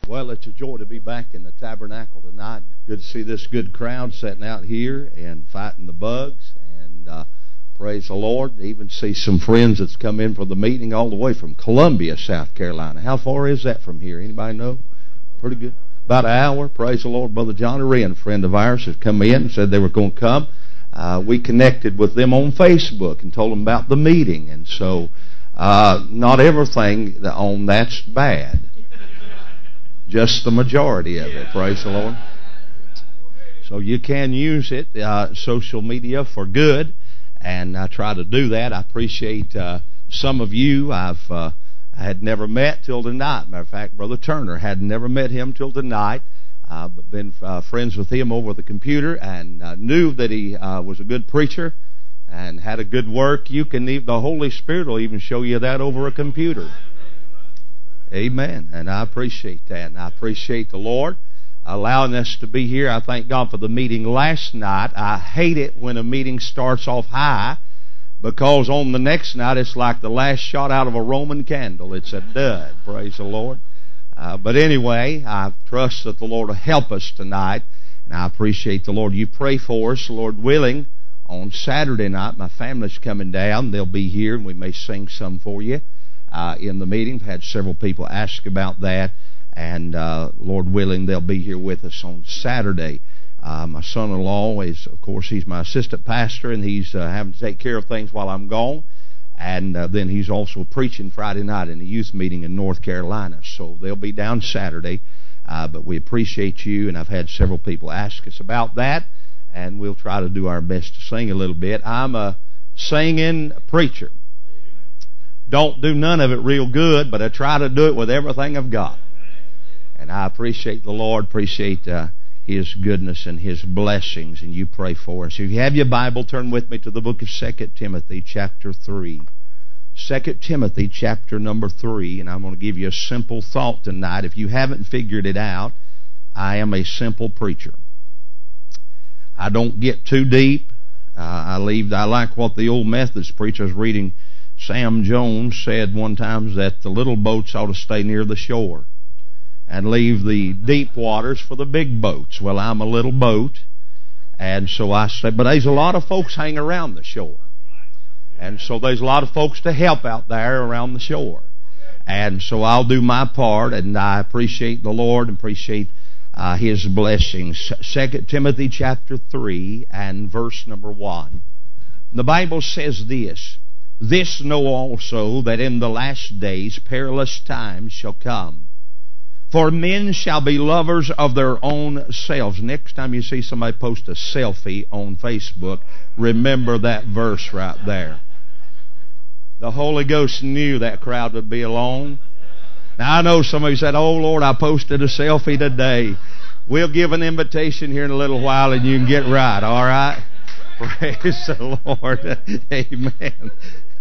Well, it's a joy to be back in the tabernacle tonight. Good to see this good crowd sitting out here and fighting the bugs. And praise the Lord. Even see some friends that's come in for the meeting all the way from Columbia, South Carolina. How far is that from here? Anybody know? Pretty good. About an hour. Praise the Lord. Brother John Wren, a friend of ours, has come in and said they were going to come. We connected with them on Facebook and told them about the meeting. And so not everything on that's bad. Just the majority of it. Praise the Lord. So you can use it, social media, for good, and I try to do that. I appreciate some of you I had never met till tonight. Matter of fact, Brother Turner had never met him till tonight, but been friends with him over the computer, and knew that he was a good preacher and had a good work. You can the Holy Spirit will even show you that over a computer. Amen. And I appreciate that. And I appreciate the Lord allowing us to be here. I thank God for the meeting last night. I hate it when a meeting starts off high, because on the next night it's like the last shot out of a Roman candle. It's a dud. Praise the Lord. But anyway, I trust that the Lord will help us tonight. And I appreciate the Lord. You pray for us, Lord willing. On Saturday night, my family's coming down. They'll be here, and we may sing some for you. In the meeting. I've had several people ask about that, and Lord willing, they'll be here with us on Saturday. My son-in-law is, of course, he's my assistant pastor, and he's having to take care of things while I'm gone, and then he's also preaching Friday night in a youth meeting in North Carolina, so they'll be down Saturday, but we appreciate you, and I've had several people ask us about that, and we'll try to do our best to sing a little bit. I'm a singing preacher. Don't do none of it real good, but I try to do it with everything I've got. And I appreciate the Lord, appreciate His goodness and His blessings, and you pray for us. If you have your Bible, turn with me to the book of 2 Timothy chapter 3. 2 Timothy chapter number 3, and I'm going to give you a simple thought tonight. If you haven't figured it out, I am a simple preacher. I don't get too deep. I like what the old Methodist preacher was reading. Sam Jones said one time that the little boats ought to stay near the shore and leave the deep waters for the big boats. Well, I'm a little boat, and so I said, but there's a lot of folks hang around the shore. And so there's a lot of folks to help out there around the shore. And so I'll do my part, and I appreciate the Lord and appreciate His blessings. 2 Timothy chapter 3 and verse number 1. The Bible says this, "This know also, that in the last days perilous times shall come. For men shall be lovers of their own selves." Next time you see somebody post a selfie on Facebook, remember that verse right there. The Holy Ghost knew that crowd would be along. Now I know somebody said, "Oh Lord, I posted a selfie today." We'll give an invitation here in a little while and you can get right, all right? Praise the Lord. Amen.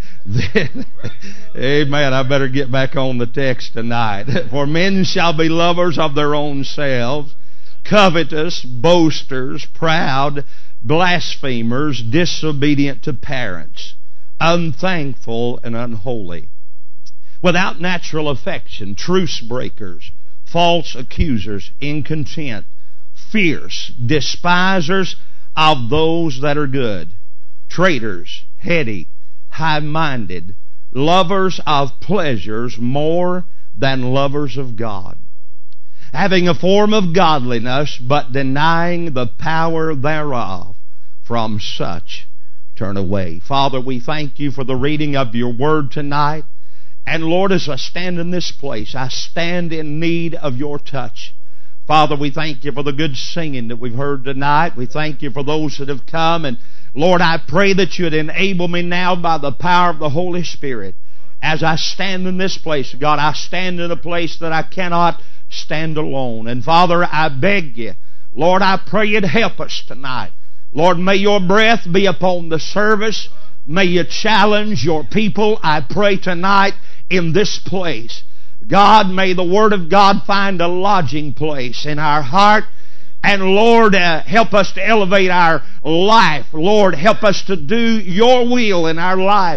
Amen. I better get back on the text tonight. "For men shall be lovers of their own selves, covetous, boasters, proud, blasphemers, disobedient to parents, unthankful and unholy, without natural affection, truce breakers, false accusers, incontent, fierce, despisers of those that are good, traitors, heady, high-minded, lovers of pleasures more than lovers of God, having a form of godliness, but denying the power thereof. From such turn away." Father, we thank you for the reading of your word tonight. And Lord, as I stand in this place, I stand in need of your touch. Father, we thank you for the good singing that we've heard tonight. We thank you for those that have come, and Lord, I pray that you would enable me now by the power of the Holy Spirit. As I stand in this place, God, I stand in a place that I cannot stand alone. And Father, I beg you, Lord, I pray you'd help us tonight. Lord, may your breath be upon the service. May you challenge your people, I pray tonight in this place. God, may the Word of God find a lodging place in our heart. And Lord, help us to elevate our life. Lord, help us to do your will in our life.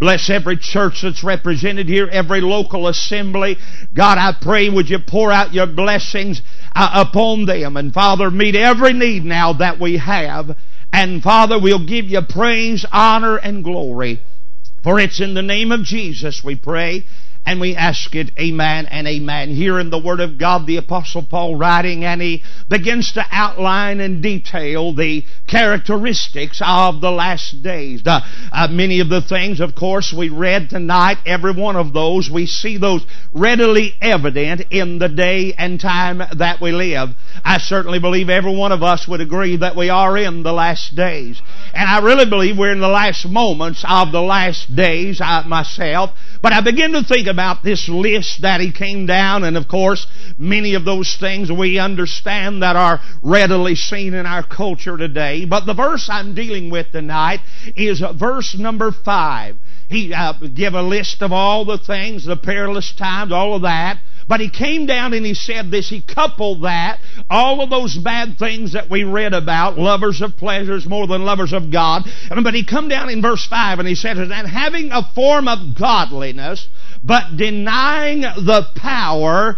Bless every church that's represented here, every local assembly. God, I pray, would you pour out your blessings upon them. And Father, meet every need now that we have. And Father, we'll give you praise, honor, and glory. For it's in the name of Jesus we pray. And we ask it, amen and amen. Here in the Word of God, the Apostle Paul writing, and he begins to outline and detail the characteristics of the last days. Many of the things, of course, we read tonight, every one of those, we see those readily evident in the day and time that we live. I certainly believe every one of us would agree that we are in the last days. And I really believe we're in the last moments of the last days, myself. But I begin to think about this list that he came down, and of course, many of those things we understand that are readily seen in our culture today. But the verse I'm dealing with tonight is verse number 5. He gave a list of all the things, the perilous times, all of that. But he came down and he said this, he coupled that, all of those bad things that we read about, lovers of pleasures more than lovers of God. But he come down in verse 5 and he said, and having a form of godliness, but denying the power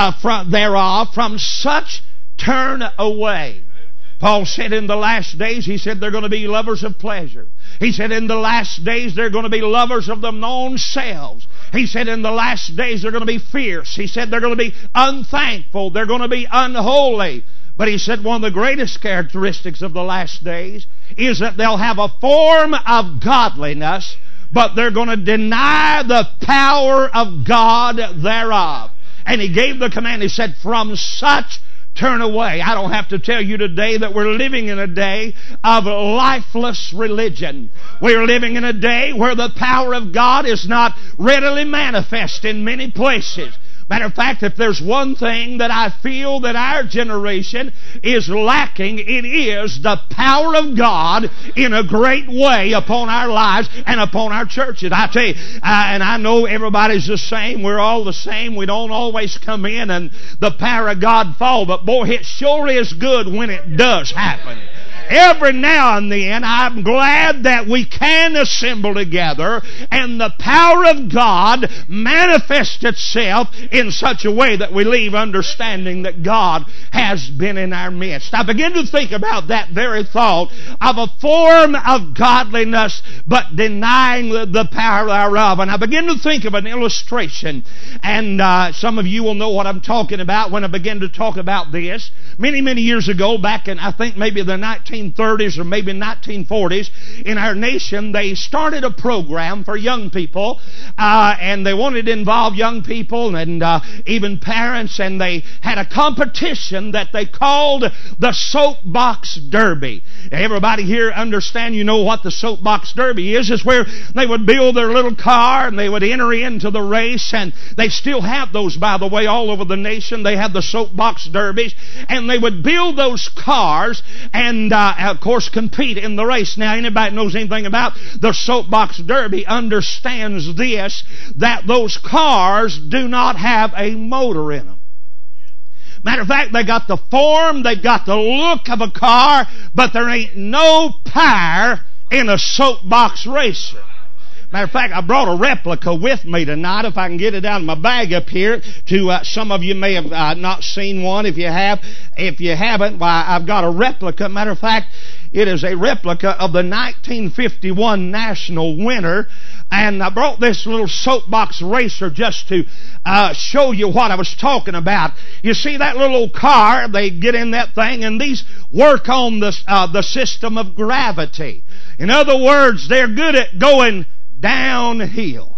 thereof, from such turn away. Paul said in the last days, he said they're going to be lovers of pleasure. He said in the last days they're going to be lovers of their own selves. He said in the last days they're going to be fierce. He said they're going to be unthankful. They're going to be unholy. But he said one of the greatest characteristics of the last days is that they'll have a form of godliness, but they're going to deny the power of God thereof. And he gave the command, he said, from such turn away. I don't have to tell you today that we're living in a day of lifeless religion. We're living in a day where the power of God is not readily manifest in many places. Matter of fact, if there's one thing that I feel that our generation is lacking, it is the power of God in a great way upon our lives and upon our churches. I tell you, and I know everybody's the same. We're all the same. We don't always come in and the power of God fall. But boy, it sure is good when it does happen. Every now and then, I'm glad that we can assemble together and the power of God manifests itself in such a way that we leave understanding that God has been in our midst. I begin to think about that very thought of a form of godliness but denying the power thereof. And I begin to think of an illustration. And some of you will know what I'm talking about when I begin to talk about this. Many, many years ago, back in I think maybe the 1930s or maybe 1940s, in our nation, they started a program for young people, and they wanted to involve young people and even parents, and they had a competition that they called the Soapbox Derby. Everybody here understand, you know what the Soapbox Derby is. It's where they would build their little car and they would enter into the race, and they still have those, by the way, all over the nation. They have the Soapbox Derbies, and they would build those cars and of course compete in the race. Now anybody knows anything about the Soapbox Derby understands this, that those cars do not have a motor in them. Matter of fact, they got the form, they've got the look of a car, but there ain't no power in a soapbox racer. Matter of fact, I brought a replica with me tonight, if I can get it out of my bag up here. To some of you may have not seen one. If you haven't, why, I've got a replica. Matter of fact, it is a replica of the 1951 national winner. And I brought this little soapbox racer just to show you what I was talking about. You see that little old car, they get in that thing, and these work on the system of gravity. In other words, they're good at going downhill.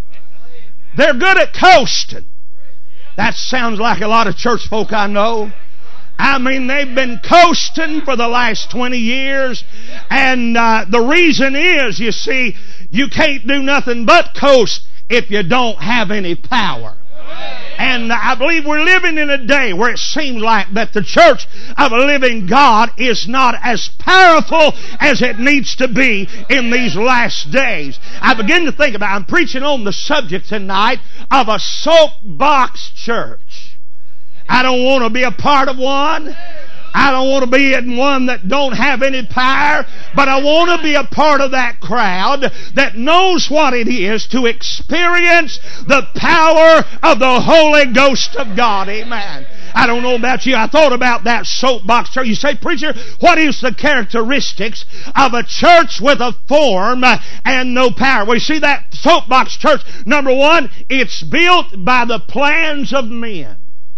They're good at coasting. That sounds like a lot of church folk I know. I mean, they've been coasting for the last 20 years. And the reason is, you see, you can't do nothing but coast if you don't have any power. And I believe we're living in a day where it seems like that the church of a living God is not as powerful as it needs to be in these last days. I begin to think about, I'm preaching on the subject tonight of a soapbox church. I don't want to be a part of one. I don't want to be in one that don't have any power, but I want to be a part of that crowd that knows what it is to experience the power of the Holy Ghost of God. Amen. I don't know about you. I thought about that soapbox church. You say, preacher, what is the characteristics of a church with a form and no power? Well, you see that soapbox church, number one, it's built by the plans of men.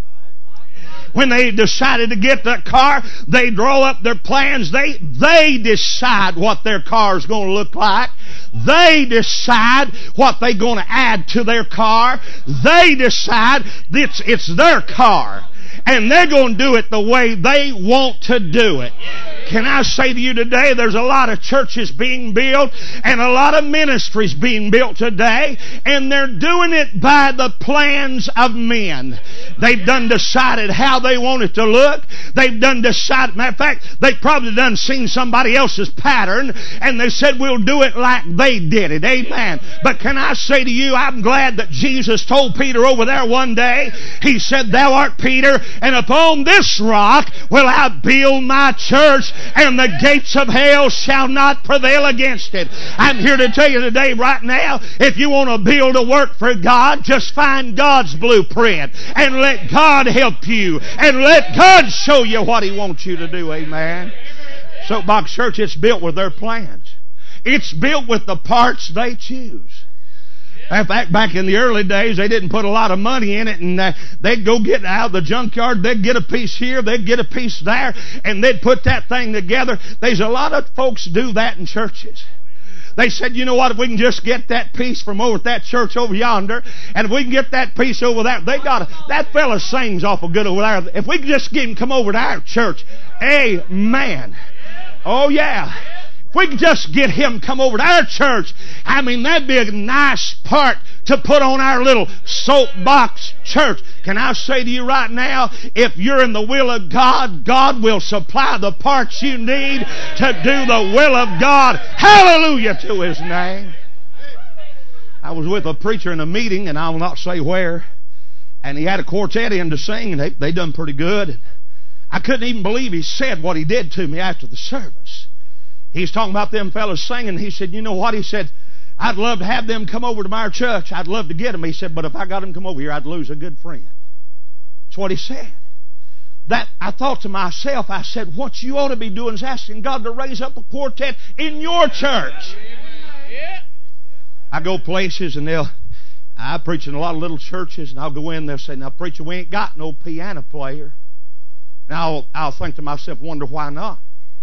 When they decided to get that car, they draw up their plans. They decide what their car is going to look like. They decide what they're going to add to their car. They decide it's their car. And they're going to do it the way they want to do it. Can I say to you today, there's a lot of churches being built and a lot of ministries being built today, and they're doing it by the plans of men. They've done decided how they want it to look. They've done decided, matter of fact, they've probably done seen somebody else's pattern, and they said, we'll do it like they did it. Amen. But can I say to you, I'm glad that Jesus told Peter over there one day, He said, thou art Peter, and upon this rock will I build my church, and the gates of hell shall not prevail against it. I'm here to tell you today, right now, if you want to build a work for God, just find God's blueprint and let God help you and let God show you what He wants you to do. Amen. Soapbox Church, it's built with their plans. It's built with the parts they choose. In fact, back in the early days, they didn't put a lot of money in it, and they'd go get out of the junkyard, they'd get a piece here, they'd get a piece there, and they'd put that thing together. There's a lot of folks do that in churches. They said, you know what, if we can just get that piece from over at that church over yonder, and if we can get that piece over there, that fella sings awful good over there. If we can just get him come over to our church, amen. Oh yeah. If we could just get him come over to our church, I mean, that'd be a nice part to put on our little soapbox church. Can I say to you right now, if you're in the will of God, God will supply the parts you need to do the will of God. Hallelujah to His name. I was with a preacher in a meeting, and I will not say where, and he had a quartet in to sing, and they done pretty good. I couldn't even believe he said what he did to me after the service. He's talking about them fellas singing. He said, you know what? He said, I'd love to have them come over to my church. I'd love to get them. He said, but if I got them come over here, I'd lose a good friend. That's what he said. That I thought to myself, I said, what you ought to be doing is asking God to raise up a quartet in your church. I go places, and I preach in a lot of little churches, and I'll go in there and say, now, preacher, we ain't got no piano player. Now, I'll think to myself, wonder why not.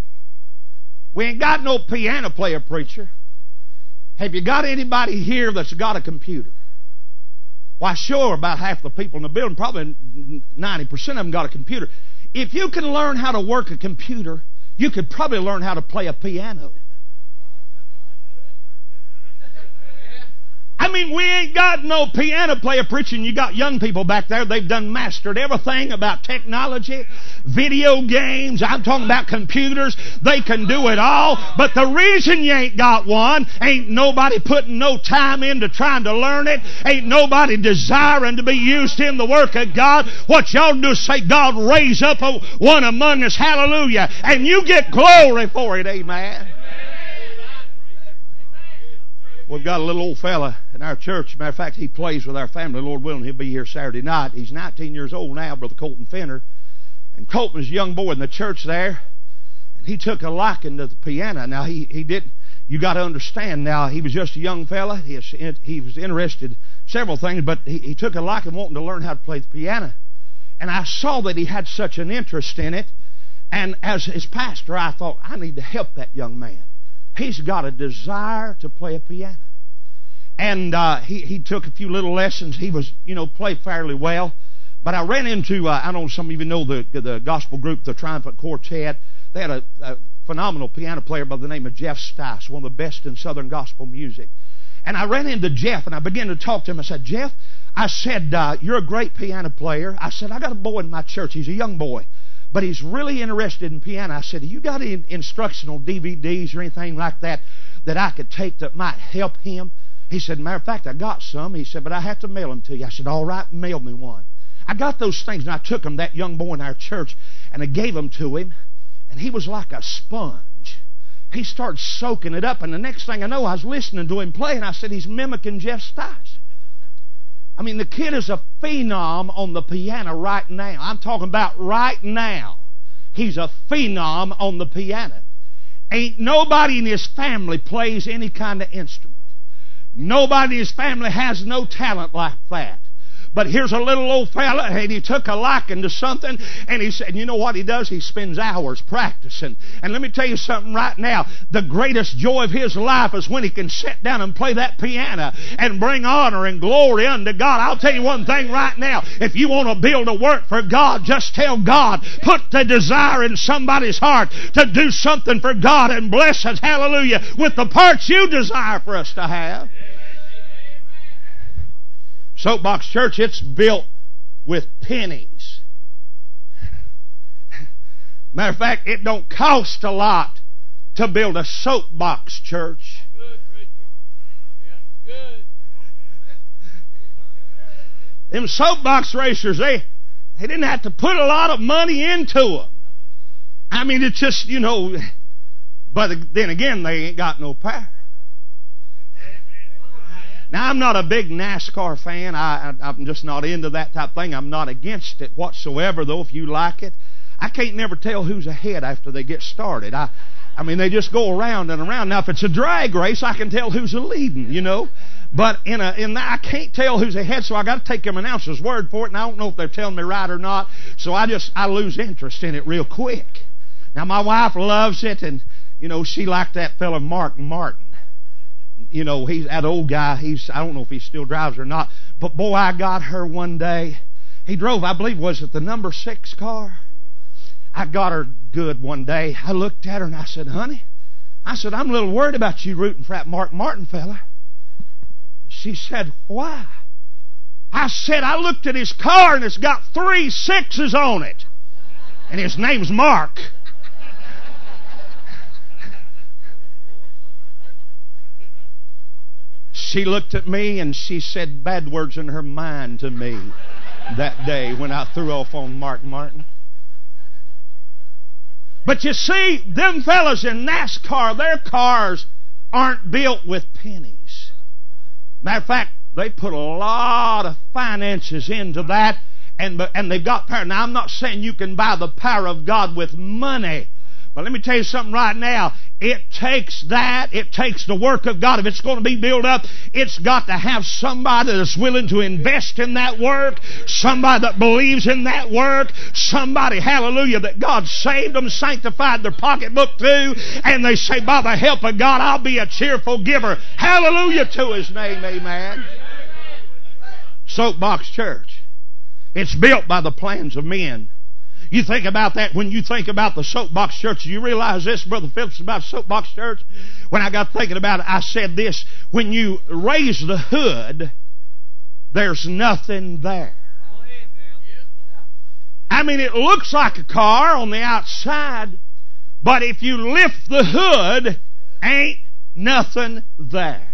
We ain't got no piano player, preacher. Have you got anybody here that's got a computer? Why, sure, about half the people in the building, probably 90% of them got a computer. If you can learn how to work a computer, you could probably learn how to play a piano. I mean, we ain't got no piano player preaching. You got young people back there. They've done mastered everything about technology, video games. I'm talking about computers. They can do it all. But the reason you ain't got one, ain't nobody putting no time into trying to learn it. Ain't nobody desiring to be used in the work of God. What y'all do is say, God, raise up one among us. Hallelujah. And you get glory for it. Amen. We've got a little old fella in our church. Matter of fact, he plays with our family. Lord willing, he'll be here Saturday night. He's 19 years old now, Brother Colton Fenner. And Colton was a young boy in the church there. And he took a liking to the piano. Now, he didn't. You got to understand now, he was just a young fella. He was interested in several things, but he took a liking wanting to learn how to play the piano. And I saw that he had such an interest in it. And as his pastor, I thought, I need to help that young man. He's got a desire to play a piano. And he took a few little lessons. He was, played fairly well. But I ran into, I don't know if some of you know the gospel group, the Triumphant Quartet. They had a phenomenal piano player by the name of Jeff Stice, one of the best in Southern gospel music. And I ran into Jeff, and I began to talk to him. I said, Jeff, you're a great piano player. I said, I got a boy in my church. He's a young boy. But he's really interested in piano. I said, you got any instructional DVDs or anything like that I could take that might help him? He said, matter of fact, I got some. He said, but I have to mail them to you. I said, all right, mail me one. I got those things, and I took them, that young boy in our church, and I gave them to him, and he was like a sponge. He started soaking it up, and the next thing I know, I was listening to him play, and I said, he's mimicking Jeff Stice. I mean, the kid is a phenom on the piano right now. I'm talking about right now. He's a phenom on the piano. Ain't nobody in his family plays any kind of instrument. Nobody in his family has no talent like that. But here's a little old fella, and he took a liking to something, and he said, you know what he does? He spends hours practicing. And let me tell you something right now. The greatest joy of his life is when he can sit down and play that piano and bring honor and glory unto God. I'll tell you one thing right now. If you want to build a work for God, just tell God, put the desire in somebody's heart to do something for God, and bless us, hallelujah, with the parts you desire for us to have. Soapbox Church, it's built with pennies. Matter of fact, it don't cost a lot to build a soapbox church. Good, preacher. Yeah, good. Them soapbox racers, they didn't have to put a lot of money into them. I mean, it's just, you know, but then again, they ain't got no power. Now, I'm not a big NASCAR fan. I'm just not into that type of thing. I'm not against it whatsoever, though, if you like it. I can't never tell who's ahead after they get started. I mean, they just go around and around. Now, if it's a drag race, I can tell who's leading, you know. But I can't tell who's ahead, so I got to take them announcer's word for it, and I don't know if they're telling me right or not. So I lose interest in it real quick. Now, my wife loves it, and, you know, she liked that fella Mark Martin. You know, he's that old guy. I don't know if he still drives or not. But boy, I got her one day. He drove, I believe, was it the number 6 car? I got her good one day. I looked at her and I said, honey, I'm a little worried about you rooting for that Mark Martin fella. She said, why? I said, I looked at his car and it's got 3 6s on it. And his name's Mark. She looked at me and she said bad words in her mind to me that day when I threw off on Mark Martin. But you see, them fellas in NASCAR, their cars aren't built with pennies. Matter of fact, they put a lot of finances into that, and they've got power. Now, I'm not saying you can buy the power of God with money. But let me tell you something right now. It takes the work of God. If it's going to be built up, it's got to have somebody that's willing to invest in that work, somebody that believes in that work, somebody, hallelujah, that God saved them, sanctified their pocketbook too, and they say, by the help of God, I'll be a cheerful giver. Hallelujah to His name, amen. Soapbox Church. It's built by the plans of men. You think about that when you think about the soapbox church. You realize this, Brother Phillips, about soapbox church? When I got thinking about it, I said this. When you raise the hood, there's nothing there. I mean, it looks like a car on the outside, but if you lift the hood, ain't nothing there.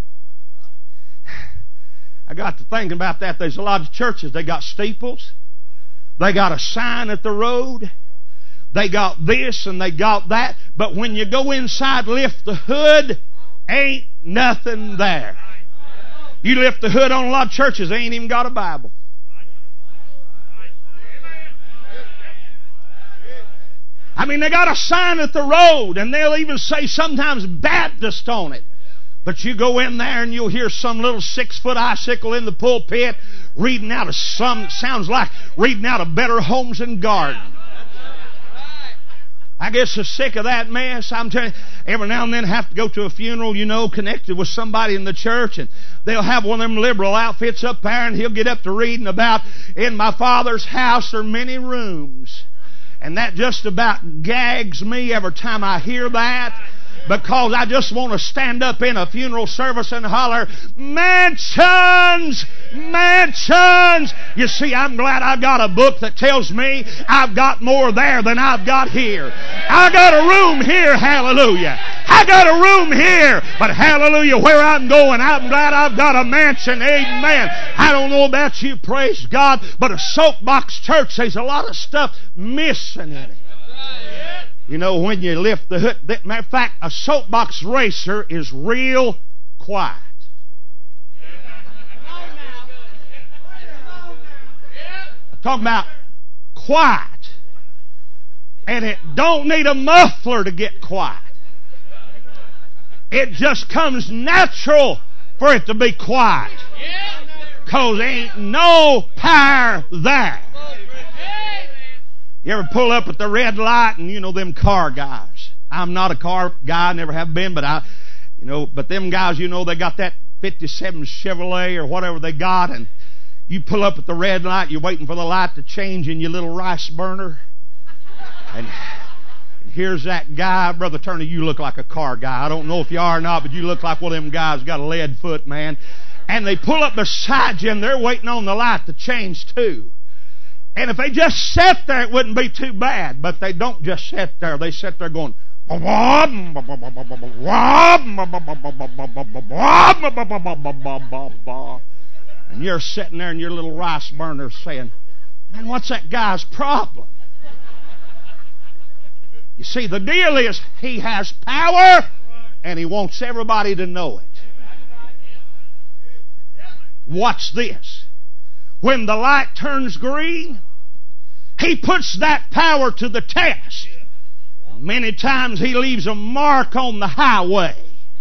I got to thinking about that. There's a lot of churches, they got steeples. They got a sign at the road. They got this and they got that. But when you go inside, lift the hood, ain't nothing there. You lift the hood on a lot of churches, they ain't even got a Bible. I mean, they got a sign at the road, and they'll even say sometimes Baptist on it. But you go in there and you'll hear some little 6-foot icicle in the pulpit reading out of sounds like reading out of Better Homes and Gardens. I guess they're sick of that mess. I'm telling you, every now and then I have to go to a funeral, you know, connected with somebody in the church, and they'll have one of them liberal outfits up there, and he'll get up to reading about, in my Father's house are many rooms. And that just about gags me every time I hear that. Because I just want to stand up in a funeral service and holler, mansions, mansions. You see, I'm glad I got a book that tells me I've got more there than I've got here. I got a room here, hallelujah. I got a room here, but hallelujah, where I'm going, I'm glad I've got a mansion, amen. I don't know about you, praise God, but a soapbox church, there's a lot of stuff missing in it. You know, when you lift the hood, matter of fact, a soapbox racer is real quiet. I'm talking about quiet. And it don't need a muffler to get quiet. It just comes natural for it to be quiet. Because there ain't no power there. You ever pull up at the red light and you know them car guys? I'm not a car guy, never have been, but but them guys, you know, they got that 57 Chevrolet or whatever they got, and you pull up at the red light, you're waiting for the light to change in your little rice burner. And here's that guy. Brother Turner, you look like a car guy. I don't know if you are or not, but you look like one of them guys got a lead foot, man. And they pull up beside you and they're waiting on the light to change too. And if they just sat there, it wouldn't be too bad. But they don't just sit there. They sit there going, and you're sitting there in your little rice burner saying, man, what's that guy's problem? You see, the deal is he has power and he wants everybody to know it. Watch this. When the light turns green, he puts that power to the test. Many times he leaves a mark on the highway.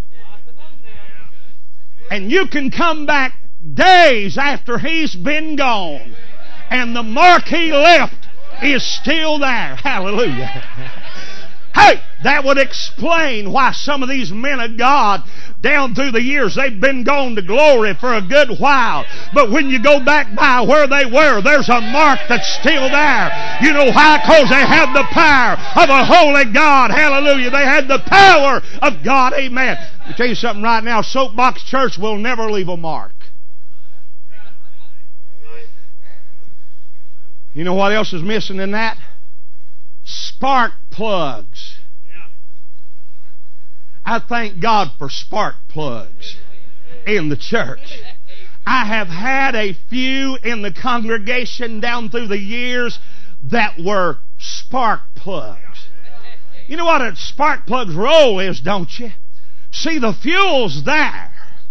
And you can come back days after he's been gone, and the mark he left is still there. Hallelujah. Hey, that would explain why some of these men of God down through the years, they've been gone to glory for a good while. But when you go back by where they were, there's a mark that's still there. You know why? Because they had the power of a holy God. Hallelujah. They had the power of God. Amen. Let me tell you something right now. Soapbox Church will never leave a mark. You know what else is missing in that? Spark plugs. I thank God for spark plugs in the church. I have had a few in the congregation down through the years that were spark plugs. You know what a spark plug's role is, don't you? See, the fuel's there.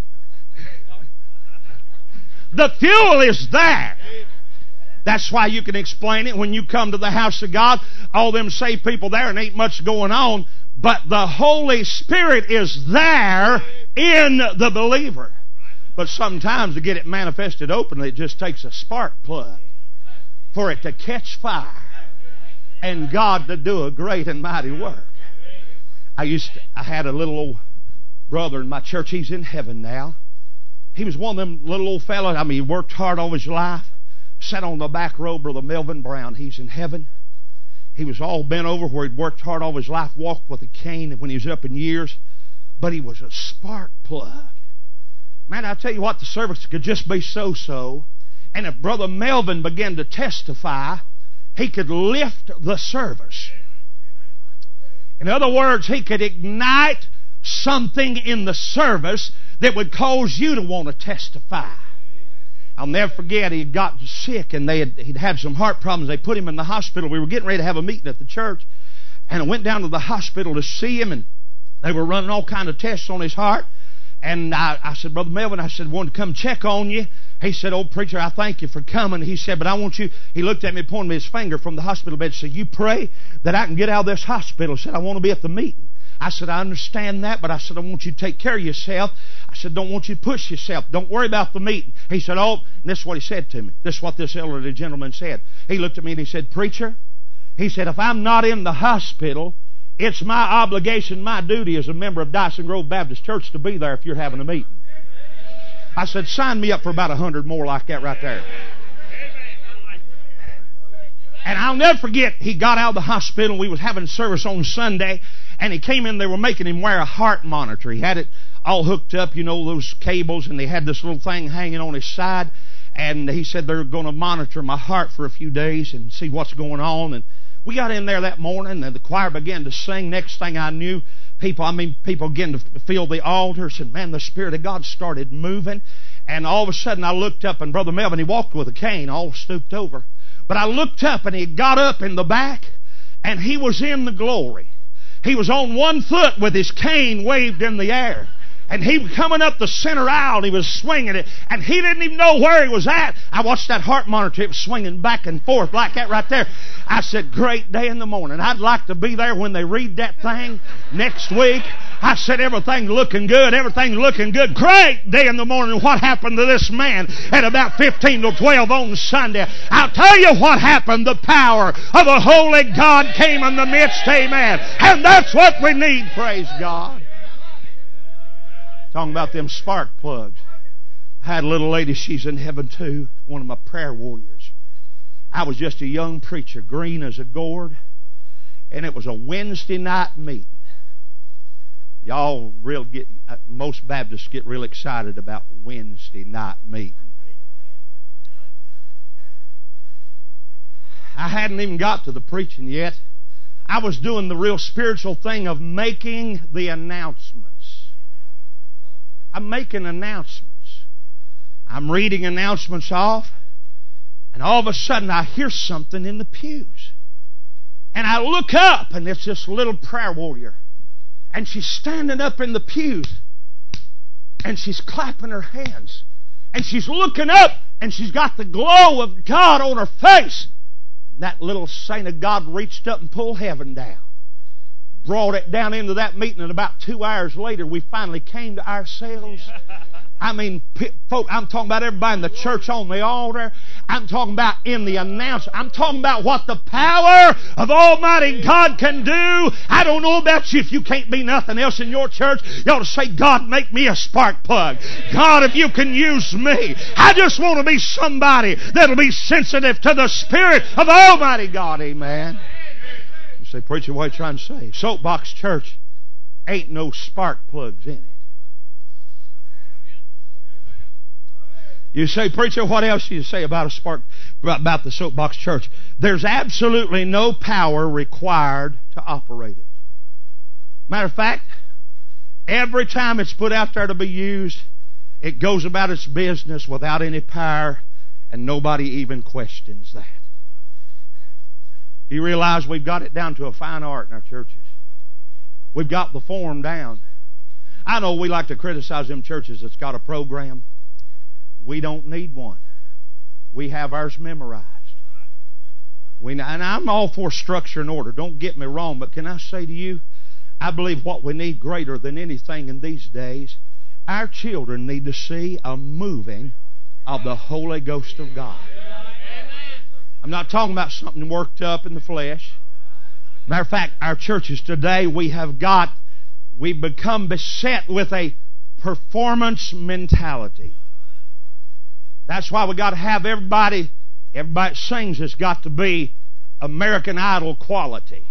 The fuel is there. That's why you can explain it when you come to the house of God. All them saved people there and ain't much going on. But the Holy Spirit is there in the believer. But sometimes to get it manifested openly, it just takes a spark plug for it to catch fire and God to do a great and mighty work. I had a little old brother in my church. He's in heaven now. He was one of them little old fellas. I mean, he worked hard all his life. Sat on the back row, Brother Melvin Brown. He's in heaven. He was all bent over where he'd worked hard all his life, walked with a cane when he was up in years. But he was a spark plug. Man, I tell you what, the service could just be so-so. And if Brother Melvin began to testify, he could lift the service. In other words, he could ignite something in the service that would cause you to want to testify. I'll never forget, he had gotten sick and he'd had some heart problems. They put him in the hospital. We were getting ready to have a meeting at the church. And I went down to the hospital to see him, and they were running all kind of tests on his heart. And I said, Brother Melvin, I said, wanted to come check on you. He said, oh, preacher, I thank you for coming. He said, but I want you, he looked at me, pointed me his finger from the hospital bed and said, you pray that I can get out of this hospital. He said, I want to be at the meeting. I said, I understand that, but I said, I want you to take care of yourself. I said, don't want you to push yourself. Don't worry about the meeting. He said, oh, and this is what he said to me. This is what this elderly gentleman said. He looked at me and he said, preacher, he said, if I'm not in the hospital, it's my obligation, my duty as a member of Dyson Grove Baptist Church to be there if you're having a meeting. I said, sign me up for about 100 more like that right there. And I'll never forget, he got out of the hospital. We was having service on Sunday, And he came in, they were making him wear a heart monitor. He had it all hooked up, those cables, and they had this little thing hanging on his side. And he said they're going to monitor my heart for a few days and see what's going on. And we got in there that morning, and the choir began to sing. Next thing I knew, people began to fill the altars, and man, the Spirit of God started moving. And all of a sudden I looked up, and Brother Melvin, he walked with a cane all stooped over. But I looked up, and he got up in the back, and he was in the glory. He was on one foot with his cane waved in the air. And he was coming up the center aisle, and he was swinging it, and he didn't even know where he was at. I watched that heart monitor, it was swinging back and forth like that right there. I said, great day in the morning. I'd like to be there when they read that thing next week. I said, everything's looking good, everything's looking good. Great day in the morning. What happened to this man at about 15 to 12 on Sunday? I'll tell you what happened. The power of the Holy God came in the midst, amen. And that's what we need, praise God. Talking about them spark plugs. I had a little lady, she's in heaven too, one of my prayer warriors. I was just a young preacher, green as a gourd, and it was a Wednesday night meeting. Most Baptists get real excited about Wednesday night meeting. I hadn't even got to the preaching yet. I was doing the real spiritual thing of making the announcements. I'm making announcements. I'm reading announcements off, and all of a sudden I hear something in the pews. And I look up, and it's this little prayer warrior. And she's standing up in the pews, and she's clapping her hands. And she's looking up, and she's got the glow of God on her face. And that little saint of God reached up and pulled heaven down. Brought it down into that meeting, and about 2 hours later, we finally came to ourselves. I mean, folk, I'm talking about everybody in the church on the altar. I'm talking about in the announcement. I'm talking about what the power of Almighty God can do. I don't know about you. If you can't be nothing else in your church, you ought to say, God, make me a spark plug. God, if you can use me. I just want to be somebody that'll be sensitive to the Spirit of Almighty God. Amen. You say, preacher, what are you trying to say? Soapbox Church ain't no spark plugs in it. You say, preacher, what else do you say about the Soapbox Church? There's absolutely no power required to operate it. Matter of fact, every time it's put out there to be used, it goes about its business without any power, and nobody even questions that. Do you realize we've got it down to a fine art in our churches? We've got the form down. I know we like to criticize them churches that's got a program. We don't need one. We have ours memorized. And I'm all for structure and order. Don't get me wrong, but can I say to you, I believe what we need greater than anything in these days, our children need to see a moving of the Holy Ghost of God. I'm not talking about something worked up in the flesh. Matter of fact, our churches today, we've become beset with a performance mentality. That's why we got to have everybody that sings has got to be American Idol quality.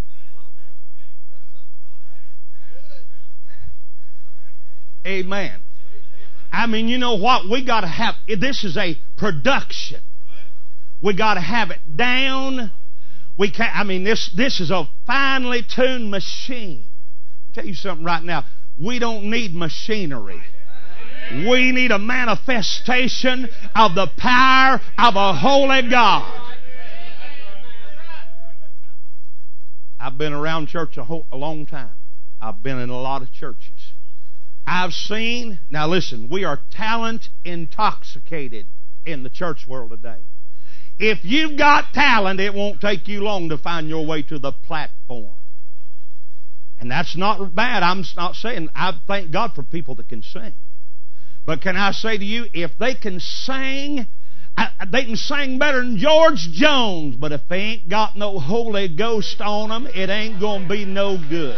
Amen. I mean, you know what? We got to have, this is a production. We got to have it down. We can't, I mean, this is a finely tuned machine. I'll tell you something right now. We don't need machinery. We need a manifestation of the power of a holy God. I've been around church a long time. I've been in a lot of churches. I've seen, now listen, we are talent intoxicated in the church world today. If you've got talent, it won't take you long to find your way to the platform. And that's not bad. I'm not saying, I thank God for people that can sing. But can I say to you, if they can sing better than George Jones, but if they ain't got no Holy Ghost on them, it ain't going to be no good.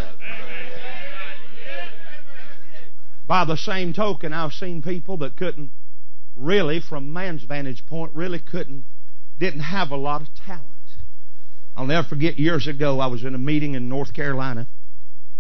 By the same token, I've seen people that couldn't really, from man's vantage point, didn't have a lot of talent. I'll never forget years ago, I was in a meeting in North Carolina,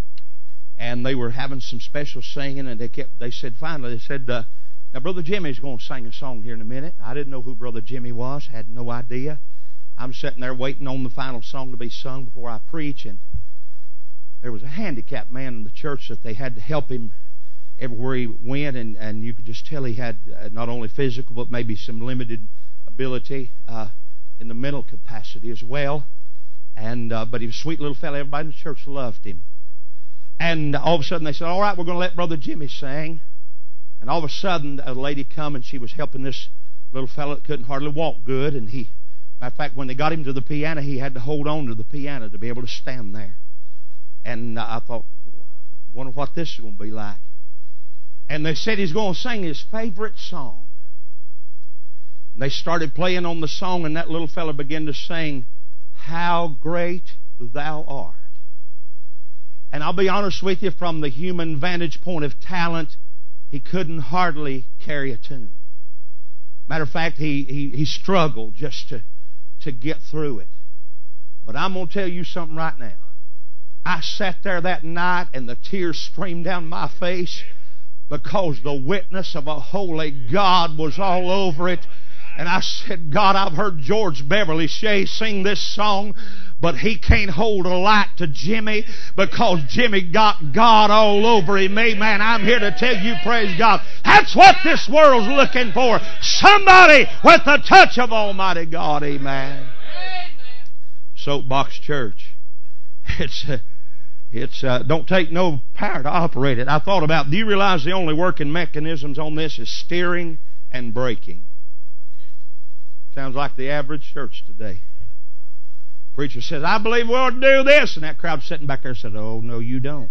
And they were having some special singing, and they said, now Brother Jimmy's going to sing a song here in a minute. I didn't know who Brother Jimmy was, had no idea. I'm sitting there waiting on the final song to be sung before I preach, and there was a handicapped man in the church that they had to help him everywhere he went, and you could just tell he had not only physical but maybe some limited ability in the mental capacity as well. And but he was a sweet little fellow. Everybody in the church loved him. And all of a sudden they said, all right, we're going to let Brother Jimmy sing. And all of a sudden a lady come, and she was helping this little fellow that couldn't hardly walk good. And matter of fact, when they got him to the piano, he had to hold on to the piano to be able to stand there. And I thought, wonder what this is going to be like. And they said he's going to sing his favorite song. And they started playing on the song, and that little fellow began to sing, How Great Thou Art. And I'll be honest with you, from the human vantage point of talent, he couldn't hardly carry a tune. Matter of fact, he struggled just to get through it. But I'm going to tell you something right now. I sat there that night, and the tears streamed down my face because the witness of a holy God was all over it. And I said, God, I've heard George Beverly Shea sing this song, but he can't hold a light to Jimmy because Jimmy got God all over him. Amen. I'm here to tell you, praise God, that's what this world's looking for. Somebody with the touch of Almighty God. Amen. Soapbox Church. It's don't take no power to operate it. I thought about, do you realize the only working mechanisms on this is steering and braking? Sounds like the average church today. Preacher says, I believe we ought to do this. And that crowd sitting back there said, oh, no, you don't.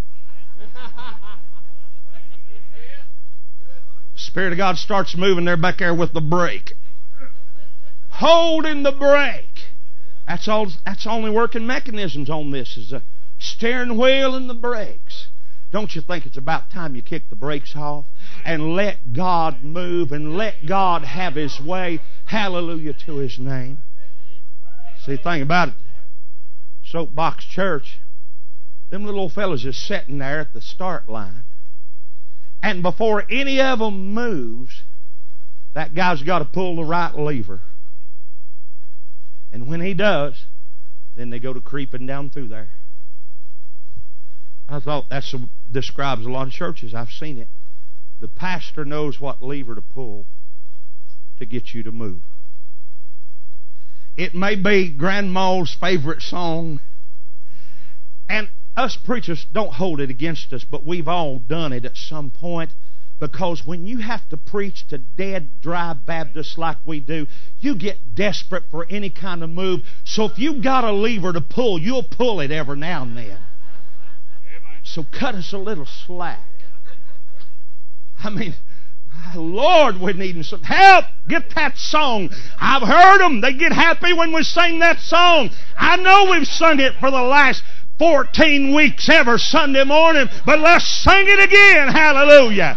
Spirit of God starts moving there back there with the brake. Holding the brake. That's only working mechanisms on this is the steering wheel and the brakes. Don't you think it's about time you kick the brakes off and let God move and let God have His way? Hallelujah to His name. See, the thing about it, Soapbox Church, them little old fellas is sitting there at the start line, and before any of them moves, that guy's got to pull the right lever. And when he does, then they go to creeping down through there. I thought that describes a lot of churches. I've seen it. The pastor knows what lever to pull to get you to move. It may be grandma's favorite song, and us preachers don't hold it against us, but we've all done it at some point, because when you have to preach to dead, dry Baptists like we do, you get desperate for any kind of move. So if you've got a lever to pull, you'll pull it every now and then. So cut us a little slack. I mean, my Lord, we're needing some help. Get that song. I've heard them. They get happy when we sing that song. I know we've sung it for the last 14 weeks every Sunday morning, but let's sing it again. Hallelujah.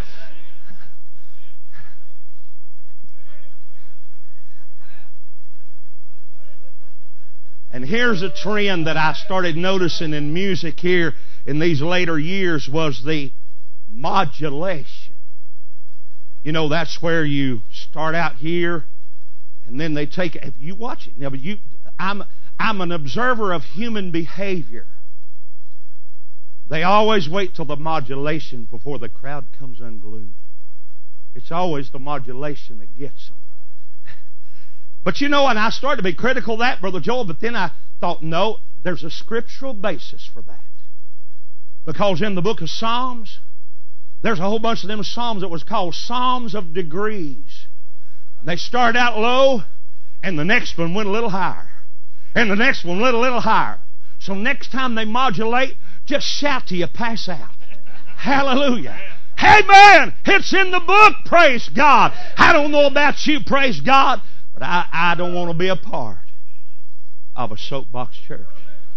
And here's a trend that I started noticing in music here in these later years was the modulation. You know, that's where you start out here, and then they take it. If you watch it now, but I'm an observer of human behavior. They always wait till the modulation before the crowd comes unglued. It's always the modulation that gets them. But you know, and I started to be critical of that, Brother Joel, but then I thought, no, there's a scriptural basis for that. Because in the book of Psalms, there's a whole bunch of them Psalms that was called Psalms of degrees. They started out low, and the next one went a little higher. And the next one went a little higher. So next time they modulate, just shout till you pass out. Hallelujah. Amen. It's in the book, praise God. I don't know about you, praise God, but I don't want to be a part of a soapbox church.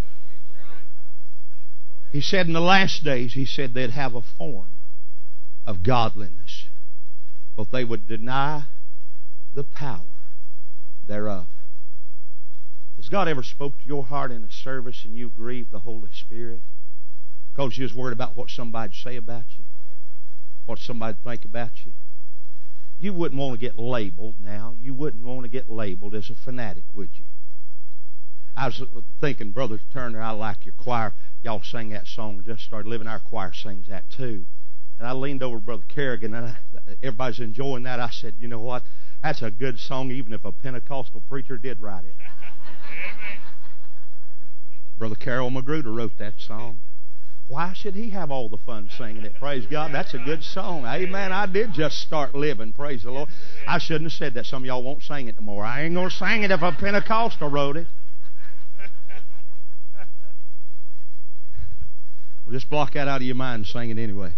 He said in the last days, he said they'd have a form of godliness, but they would deny the power thereof. Has God ever spoke to your heart in a service and you grieved the Holy Spirit? Because you was worried about what somebody'd say about you, what somebody'd think about you. You wouldn't want to get labeled now. You wouldn't want to get labeled as a fanatic, would you? I was thinking, Brother Turner, I like your choir. Y'all sang that song. Just started living. Our choir sings that too. And I leaned over to Brother Kerrigan, and everybody's enjoying that. I said, you know what? That's a good song, even if a Pentecostal preacher did write it. Brother Carol Magruder wrote that song. Why should he have all the fun singing it? Praise God. That's a good song. Amen. I did just start living. Praise the Lord. I shouldn't have said that. Some of y'all won't sing it no more. I ain't going to sing it if a Pentecostal wrote it. Well, just block that out of your mind and sing it anyway.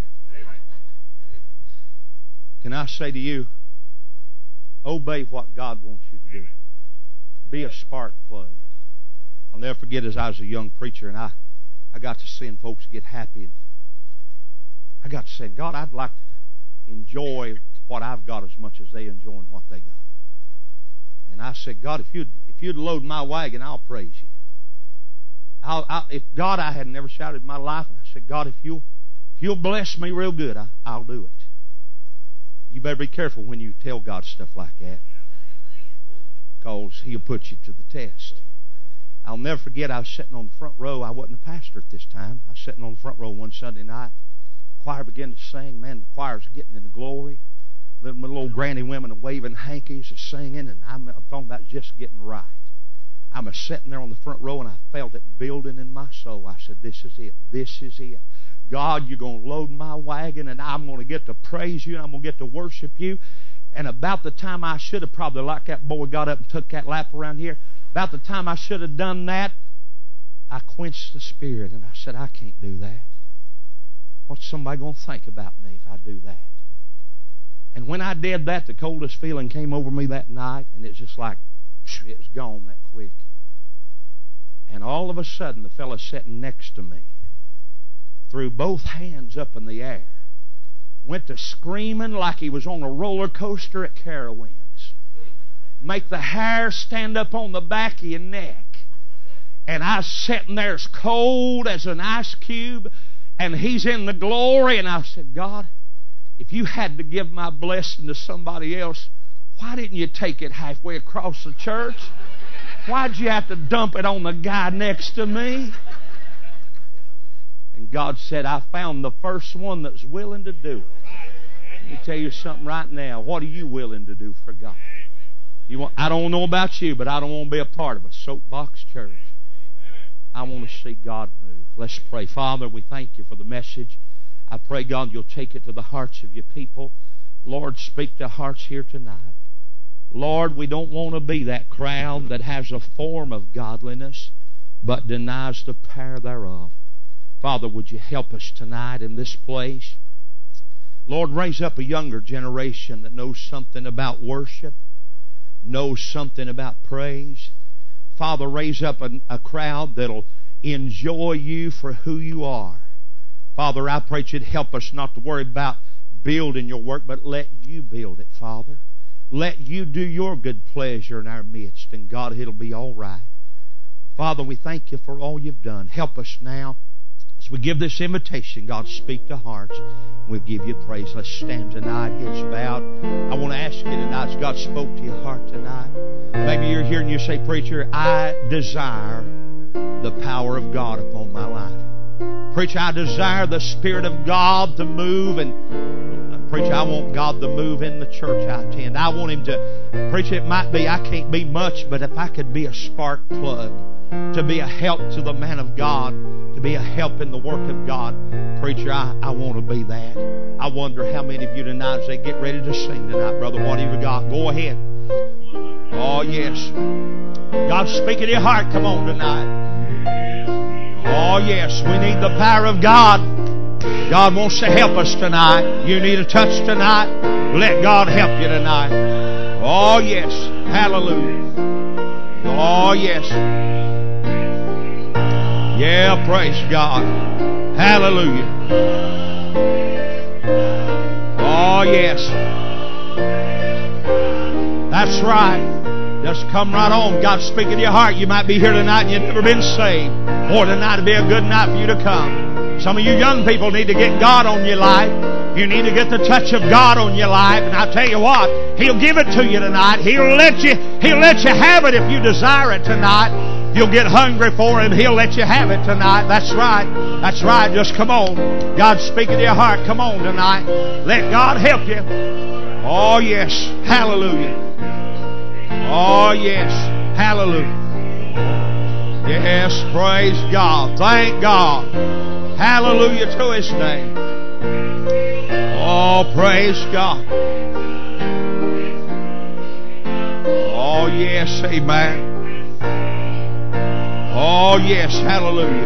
Can I say to you, obey what God wants you to do. Be a spark plug. I'll never forget as I was a young preacher and I got to seeing folks get happy. And I got to saying, God, I'd like to enjoy what I've got as much as they enjoying what they got. And I said, God, if you'd load my wagon, I'll praise you. If God, I had never shouted in my life, and I said, God, if you'll bless me real good, I'll do it. You better be careful when you tell God stuff like that, because He'll put you to the test. I'll never forget, I was sitting on the front row. I wasn't a pastor at this time. I was sitting on the front row one Sunday night. The choir began to sing. Man, the choir's getting into glory. Little old granny women are waving hankies are singing, and I'm talking about just getting right. I'm sitting there on the front row, and I felt it building in my soul. I said, this is it. This is it. God, you're going to load my wagon, and I'm going to get to praise you, and I'm going to get to worship you. And about the time I should have probably, like that boy got up and took that lap around here, about the time I should have done that, I quenched the Spirit, and I said, I can't do that. What's somebody going to think about me if I do that? And when I did that, the coldest feeling came over me that night, and it was just like, it was gone that quick. And all of a sudden, the fellow sitting next to me threw both hands up in the air, went to screaming like he was on a roller coaster at Carowinds, make the hair stand up on the back of your neck. And I was sitting there as cold as an ice cube, and he's in the glory. And I said, God, if you had to give my blessing to somebody else, why didn't you take it halfway across the church? Why'd you have to dump it on the guy next to me? And God said, I found the first one that's willing to do it. Let me tell you something right now. What are you willing to do for God? I don't know about you, but I don't want to be a part of a soapbox church. I want to see God move. Let's pray. Father, we thank you for the message. I pray, God, you'll take it to the hearts of your people. Lord, speak to hearts here tonight. Lord, we don't want to be that crowd that has a form of godliness but denies the power thereof. Father, would you help us tonight in this place? Lord, raise up a younger generation that knows something about worship, knows something about praise. Father, raise up a crowd that'll enjoy you for who you are. Father, I pray that you'd help us not to worry about building your work, but let you build it, Father. Let you do your good pleasure in our midst, and God, it'll be all right. Father, we thank you for all you've done. Help us now as we give this invitation. God, speak to hearts. We'll give you praise. Let's stand tonight, heads bowed. I want to ask you tonight, as God spoke to your heart tonight, maybe you're here and you say, Preacher, I desire the power of God upon my life. Preacher, I desire the Spirit of God to move. And preacher, I want God to move in the church I attend. I want Him to, preacher, it might be I can't be much, but if I could be a spark plug, to be a help to the man of God, to be a help in the work of God, preacher, I want to be that. I wonder how many of you tonight, as they get ready to sing tonight, brother, what have you got? Go ahead. Oh, yes. God's speaking to your heart. Come on tonight. Oh, yes. We need the power of God. God wants to help us tonight. You need a touch tonight. Let God help you tonight. Oh, yes. Hallelujah. Oh, yes. Yeah, praise God. Hallelujah. Oh, yes. That's right. Just come right on. God's speaking to your heart. You might be here tonight and you've never been saved. Boy, tonight would be a good night for you to come. Some of you young people need to get God on your life. You need to get the touch of God on your life. And I tell you what, He'll give it to you tonight. He'll let you have it if you desire it tonight. You'll get hungry for Him. He'll let you have it tonight. That's right. That's right. Just come on. God's speaking to your heart. Come on tonight. Let God help you. Oh, yes. Hallelujah. Oh, yes. Hallelujah. Yes, praise God. Thank God. Hallelujah to His name. Oh, praise God. Oh, yes. Amen. Oh, yes. Hallelujah.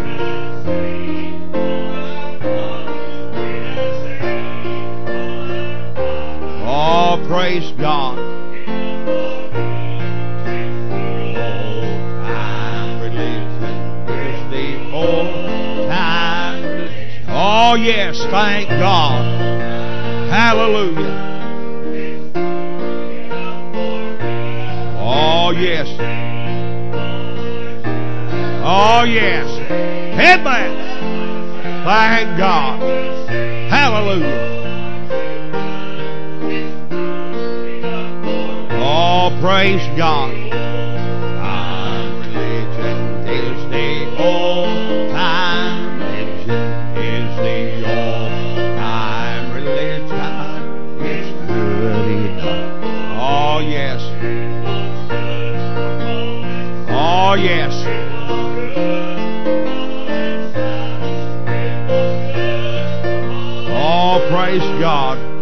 Oh, praise God. Oh, yes. Thank God. Hallelujah. Oh, yes. Oh, yes. Amen. Thank God. Hallelujah. Oh, praise God. Time, religion is the old time. Religion is the old time. Religion is good enough. Oh, yes. Oh, yes. Oh, praise God.